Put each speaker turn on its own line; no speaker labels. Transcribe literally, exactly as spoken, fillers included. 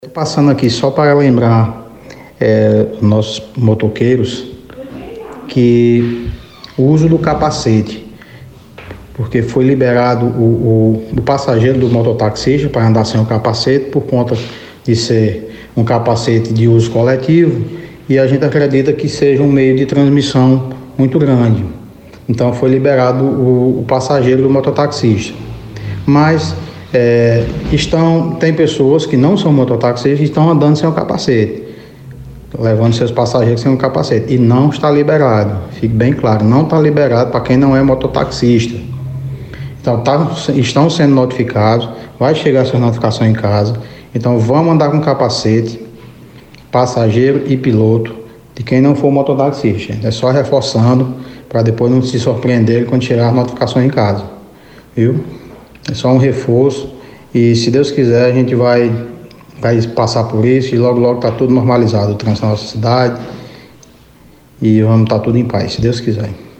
Passando aqui só para lembrar é, nossos motoqueiros que o uso do capacete, porque foi liberado o, o, o passageiro do mototaxista para andar sem o capacete por conta de ser um capacete de uso coletivo, e a gente acredita que seja um meio de transmissão muito grande. Então foi liberado o, o passageiro do mototaxista. Mas é, estão, tem pessoas que não são mototaxistas e estão andando sem o capacete, levando seus passageiros sem o capacete, e não está liberado. Fique bem claro, não está liberado para quem não é mototaxista. Então tá, estão sendo notificados, vai chegar essa notificação em casa. Então vamos andar com capacete, passageiro e piloto, de quem não for mototaxista. É só reforçando para depois não se surpreender quando chegar a notificação em casa, viu? É só um reforço, e se Deus quiser a gente vai, vai passar por isso e logo logo está tudo normalizado, o trânsito na nossa cidade, e vamos estar tudo em paz, se Deus quiser.